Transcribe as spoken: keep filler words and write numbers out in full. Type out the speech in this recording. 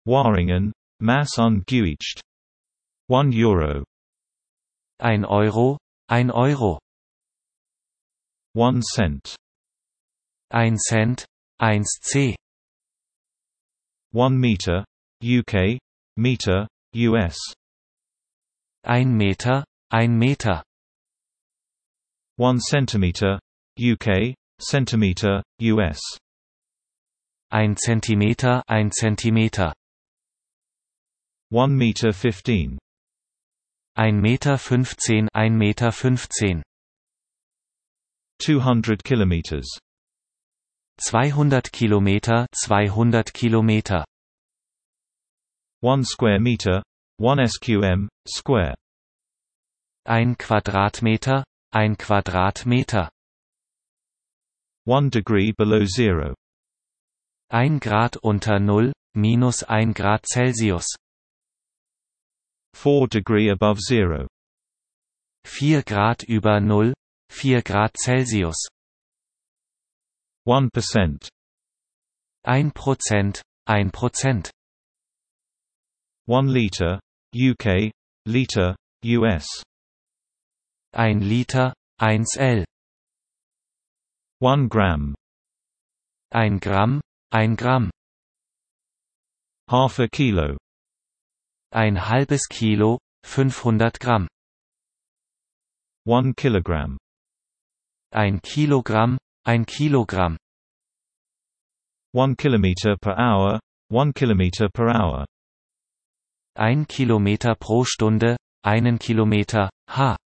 Waringen, Mass ungeücht. one Euro. Ein Euro, ein Euro. one Cent. Ein Cent, eins C. one Meter, U K, Meter, U S. Ein Meter, ein Meter. one Centimeter, U K, Centimeter, U S. Ein Zentimeter, ein Zentimeter. one Meter fifteen. Ein Meter fünfzehn, ein Meter fünfzehn. two hundred kilometers. zweihundert Kilometer, zweihundert Kilometer. one square meter, one S Q M, square. Ein Quadratmeter, ein Quadratmeter. one degree below zero. Ein Grad unter Null, minus ein Grad Celsius. four degree above zero. vier Grad über Null, vier Grad Celsius. one percent. ein Prozent, ein Prozent. one liter, U K, liter, U S. ein Liter, eins L. one gram. ein Gramm, ein Gramm. half a kilo. ein halbes Kilo, fünfhundert Gramm. one kilogram. ein Kilogramm, ein Kilogramm. one kilometer per hour, one kilometer per hour. ein Kilometer pro Stunde, einen Kilometer, h.